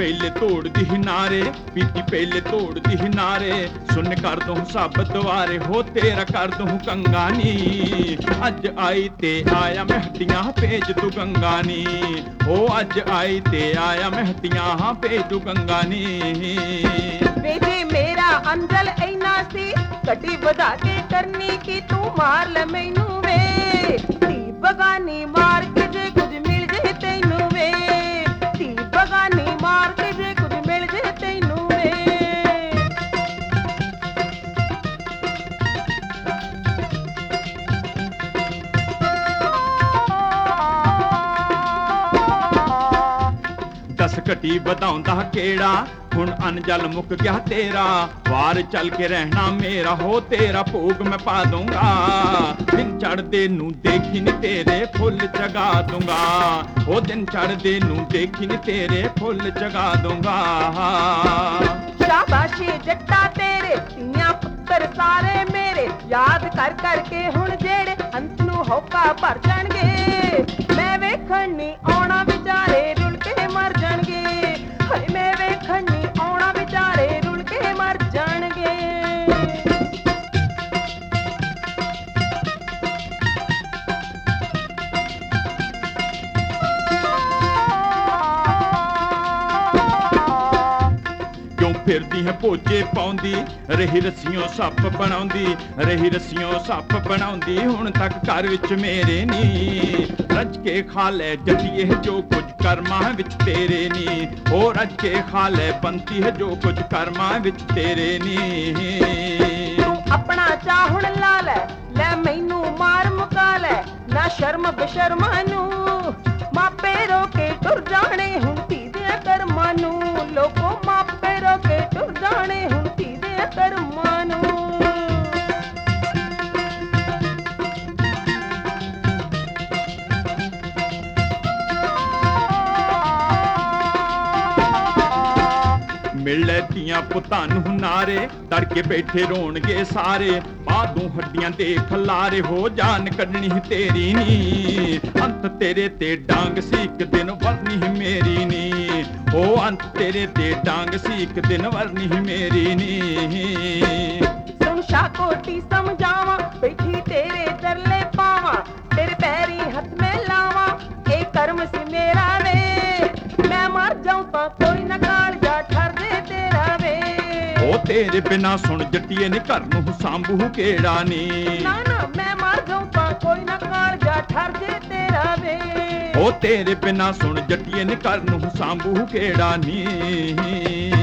ਪਹਿਲੇ ਤੋੜਦੀ ਹੀ ਨਾਰੇ, ਪੀਤੀ ਪਹਿਲੇ ਤੋੜਦੀ ਹੀ ਨਾਰੇ, ਸੁਣ ਕਰ ਦੂੰ ਸਭ ਦੁਆਰੇ ਹੋ ਤੇਰਾ ਕਰ ਦੂੰ ਕੰਗਾ ਨੀ। ਅੱਜ ਆਈ ਤੇ ਆਇਆ ਮੈਂ ਹੱਡੀਆਂ ਭੇਜ ਤੂੰ ਗੰਗਾ ਨੀ, ਹੋ ਅੱਜ ਆਈ ਤੇ ਆਇਆ ਮੈਂ ਹੱਡੀਆਂ ਭੇਜ ਤੂੰ ਗੰਗਾ ਨੀ। ਵੇ ਜੇ ਮੇਰਾ ਅੰਜਲ ਐਨਾ ਸੀ ਗੱਡੀ ਵਧਾ ਕੇ ਕਰਨੀ ਕੀ ਤੂੰ ਮਾਰ ਲੈ ਮੈਨੂੰ ਵੇ, ਧੀ ਬਗਾਨੀ ਮਾਰ ਕੇ ਜੇ ਕੁਝ ਮਿਲ ਜੇ ਤੈਨੂੰ ਵੇ, ਧੀ ਬਗਾਨੀ ਮਾਰ ਕੇ ਜੇ ਕੁਝ ਮਿਲ ਜੇ ਤੈਨੂੰ ਵੇ। ਦਸ ਘਟੀ ਵਧਾਉਂਦਾ ਕਿਹੜਾ ਹੁਣ ਅਨਜਲ ਮੁੱਕ ਗਿਆ ਤੇਰਾ, ਵਾਰ ਚੱਲ ਕੇ ਰਹਿਣਾ ਮੇਰਾ ਹੋ ਤੇਰਾ ਭੋਗ ਮੈਂ ਪਾ ਦੂੰਗਾ। ਦਿਨ ਚੜ੍ਹਦੇ ਨੂੰ ਦੇਖੀ ਨੀ ਤੇਰੇ ਫੁੱਲ ਜਗਾ ਦੂੰਗਾ, ਉਹ ਦਿਨ ਚੜ੍ਹਦੇ ਨੂੰ ਦੇਖੀ ਨੀ ਤੇਰੇ ਫੁੱਲ ਜਗਾ ਦੂੰਗਾ। ਸ਼ਾਬਾਸ਼ੀ ਜੱਟਾ ਤੇਰੇ ਧੀਆਂ ਪੁੱਤਰ ਸਾਰੇ ਮੇਰੇ, ਯਾਦ ਕਰ ਕਰਕੇ ਹੁਣ ਜਿਹੜੇ ਅੰਤ ਨੂੰ ਹੋਕਾ ਭਰ ਜਾਣਗੇ। ਮੈਂ ਵੇਖਣ ਨੀ ਆਉਣਾ ਵਿਚਾਰੇ ਰੁਲ ਕੇ ਮਰ ਜਾਣਗੇ, ਹਾਏ ਮੈਂ ਵੇਖਣ ਨੀ ਆਉਣਾ ਵਿਚਾਰੇ ਰੁਲ ਕੇ ਮਰ ਜਾਣਗੇ। ਫਿਰਦੀ ਹੈ ਭੋਜੇ ਪਾਉਂਦੀ ਰਹੀ ਰੱਸੀਆਂ ਸੱਪ ਬਣਾਉਂਦੀ, ਰਹੀ ਰੱਸੀਆਂ ਸੱਪ ਬਣਾਉਂਦੀ, ਹੁਣ ਤੱਕ ਘਰ ਵਿੱਚ ਮੇਰੇ ਨੀ। ਰੱਜ ਕੇ ਖਾ ਲੈ ਜੱਟੀਏ ਜੋ ਕੁਝ ਕਰਮਾਂ ਵਿੱਚ ਤੇਰੇ ਨੀ, ਉਹ ਰੱਜ ਕੇ ਖਾ ਲੈ ਬੰਤੀ ਹੈ ਜੋ ਕੁਝ ਕਰਮਾਂ ਵਿੱਚ ਤੇਰੇ ਨੀ। ਤੂੰ ਆਪਣਾ ਚਾਹ ਹੁਣ ਲਾ ਲੈ, ਲੈ ਮੈਨੂੰ ਮਾਰ ਮੁਕਾ ਲੈ, ਨਾ ਸ਼ਰਮ ਬਸ਼ਰਮਾਂ ਨੂੰ ਮਾਪੇ ਰੋ ਕੇ ਟੁਰ ਜਾਣੇ ਹੁਣ ਧੀ ਦੇ ਕਰਮਾਂ ਨੂੰ, ਲੋਕੋ ਮਾਪੇ ਰੋ ਕੇ ਟੁਰ ਜਾਣੇ ਹੁਣ ਧੀ ਦੇ ਕਰਮਾਂ ਨੂੰ। ਮਿਲ ਲੈ ਧੀਆਂ ਪੁੱਤਾਂ ਨੂੰ ਨਾਰੇ, ਤੜਕੇ ਬੈਠੇ ਰੋਣਗੇ ਸਾਰੇ, ਬਾਦੋਂ ਹੱਡੀਆਂ ਦੇ ਖਲਾਰੇ ਹੋ ਜਾਨ ਕੱਢਣੀ ਤੇਰੀ ਨੀ। ਅੰਤ ਤੇਰੇ ਤੇ ਡਾਂਗ ਸੀ ਇੱਕ ਦਿਨ ਵਰਨੀ ਮੇਰੀ ਨੀ, ਉਹ ਅੰਤ ਤੇਰੇ ਤੇ ਡਾਂਗ ਸੀ ਇੱਕ ਦਿਨ ਵਰਨੀ ਮੇਰੀ ਨੀ। ਸੁਣ ਸ਼ਾ ਕੋਟੀ ਸਮਝਾਵਾਂ ਬੈਠੀ ਤੇਰੇ ਤਰਲੇ ਪਾਵਾਂ, ਤੇਰੇ ਪੈਰੀ ਹੱਥ ਮੈਂ ਲਾਵਾਂ, ਇਹ ਕਰਮ ਸੀ ਮੇਰਾ ਵੇ, ਮੈਂ ਮਰ ਜਾਉਂ ਤਾਂ ਕੋਈ ਨਾ ਕਾਲਜਾ ਠਰ ਦੇ ਤੇਰਾ ਵੇ। ਉਹ ਤੇਰੇ ਬਿਨਾ ਸੁਣ ਜੱਟੀਏ ਨੇ ਘਰ ਨੂੰ ਸਾਂਭੂ ਕਿਹੜਾ ਨੀ, ਨਾ ਨਾ ਮੈਂ ਮਰ ਜਾਉਂ ਤਾਂ ਕੋਈ ਨਾ ਕਾਲਜਾ ਠਰ ਦੇ ਤੇਰਾ ਵੇ। ਉਹ ਤੇਰੇ ਬਿਨਾ ਸੁਣ ਜੱਟੀਏ ਨੇ ਘਰ ਨੂੰ ਸਾਂਭੂ ਕਿਹੜਾ ਨੀ।